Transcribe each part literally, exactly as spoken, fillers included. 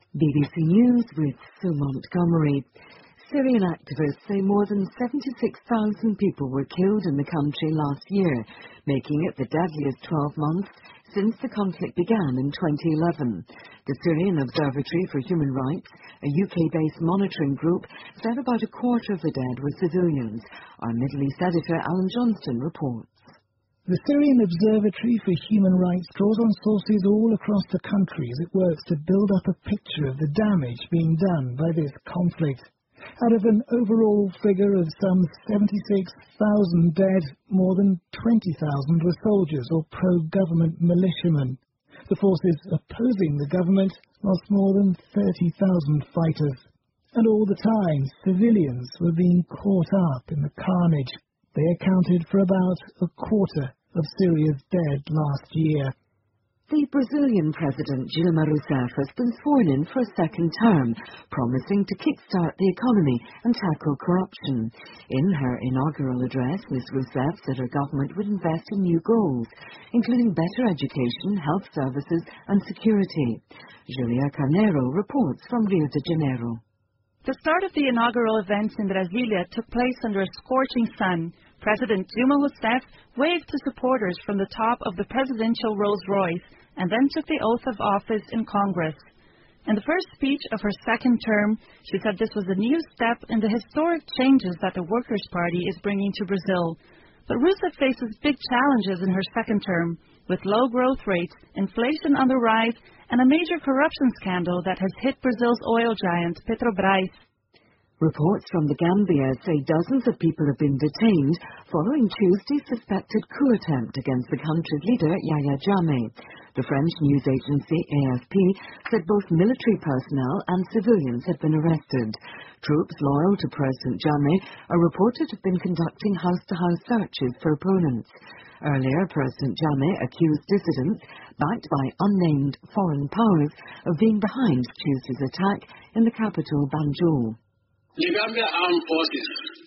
B B C News with Sue Montgomery. Syrian activists say more than seventy-six thousand people were killed in the country last year, making it the deadliest twelve months since the conflict began in twenty eleven. The Syrian Observatory for Human Rights, a U K-based monitoring group, said about a quarter of the dead were civilians. Our Middle East editor Alan Johnston reports. The Syrian Observatory for Human Rights draws on sources all across the country as it works to build up a picture of the damage being done by this conflict. Out of an overall figure of some seventy-six thousand dead, more than twenty thousand were soldiers or pro-government militiamen. The forces opposing the government lost more than thirty thousand fighters. And all the time, civilians were being caught up in the carnage. They accounted for about a quarter of Syria's dead last year. The Brazilian President Dilma Rousseff has been sworn in for a second term, promising to kickstart the economy and tackle corruption. In her inaugural address, Miz Rousseff said her government would invest in new goals, including better education, health services and security. Julia Carneiro reports from Rio de Janeiro. The start of the inaugural events in Brasilia took place under a scorching sun. President Dilma Rousseff waved to supporters from the top of the presidential Rolls-Royce and then took the oath of office in Congress. In the first speech of her second term, she said this was a new step in the historic changes that the Workers' Party is bringing to Brazil. But Rousseff faces big challenges in her second term, with low growth rates, inflation on the rise, and a major corruption scandal that has hit Brazil's oil giant, Petrobras. Reports from the Gambia say dozens of people have been detained following Tuesday's suspected coup attempt against the country's leader, Yahya Jammeh. The French news agency A F P said both military personnel and civilians had been arrested. Troops loyal to President Jammeh are reported to have been conducting house-to-house searches for opponents. Earlier, President Jammeh accused dissidents, backed by unnamed foreign powers, of being behind Tuesday's attack in the capital, Banjul. The Gambia armed forces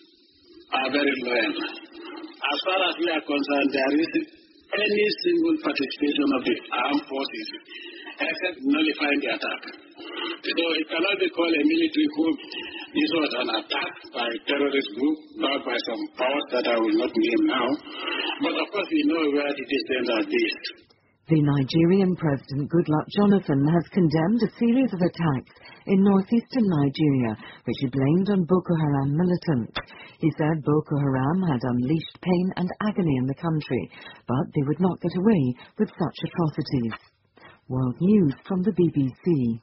are very loyal. As far as we are concerned, there is any single participation of the armed forces except nullifying the attack. So it cannot be called a military coup. This was an attack by a terrorist group, not by some powers that I will not name now. But of course we know where the dissidents are based. The Nigerian President Goodluck Jonathan has condemned a series of attacks in northeastern Nigeria, which he blamed on Boko Haram militants. He said Boko Haram had unleashed pain and agony in the country, but they would not get away with such atrocities. World News from the B B C.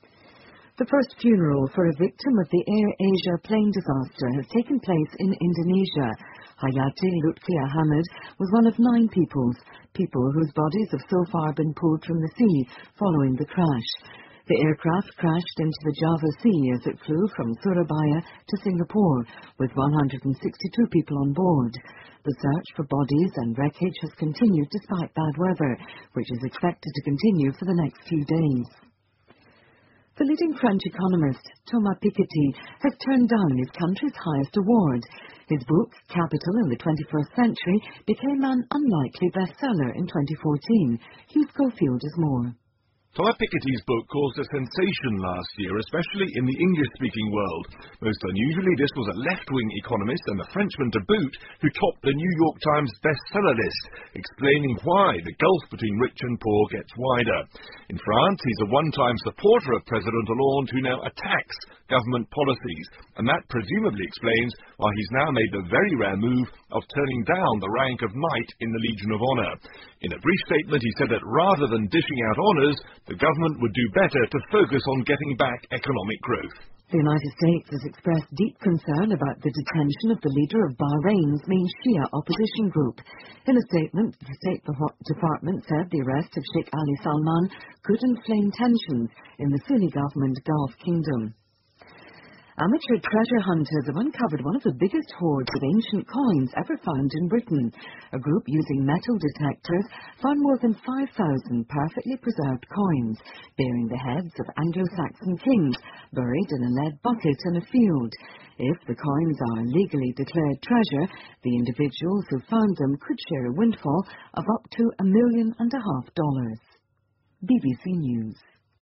The first funeral for a victim of the Air Asia plane disaster has taken place in Indonesia. Hayati Lutfi Ahmad was one of nine peoples, people whose bodies have so far been pulled from the sea following the crash. The aircraft crashed into the Java Sea as it flew from Surabaya to Singapore, with one hundred sixty-two people on board. The search for bodies and wreckage has continued despite bad weather, which is expected to continue for the next few days. The leading French economist, Thomas Piketty, has turned down his country's highest award. His book, Capital in the twenty-first century, became an unlikely bestseller in twenty fourteen. Hugh Schofield has more. Thomas Piketty's book caused a sensation last year, especially in the English-speaking world. Most unusually, this was a left-wing economist, and a Frenchman to boot, who topped the New York Times bestseller list, explaining why the gulf between rich and poor gets wider. In France, he's a one-time supporter of President Hollande, who now attacks government policies, and that presumably explains why he's now made the very rare move of turning down the rank of Knight in the Legion of Honor. In a brief statement, he said that rather than dishing out honours, the government would do better to focus on getting back economic growth. The United States has expressed deep concern about the detention of the leader of Bahrain's main Shia opposition group. In a statement, the State Department said the arrest of Sheikh Ali Salman could inflame tensions in the Sunni government Gulf Kingdom. Amateur treasure hunters have uncovered one of the biggest hoards of ancient coins ever found in Britain. A group using metal detectors found more than five thousand perfectly preserved coins, bearing the heads of Anglo-Saxon kings, buried in a lead bucket in a field. If the coins are legally declared treasure, the individuals who found them could share a windfall of up to a million and a half dollars. B B C News.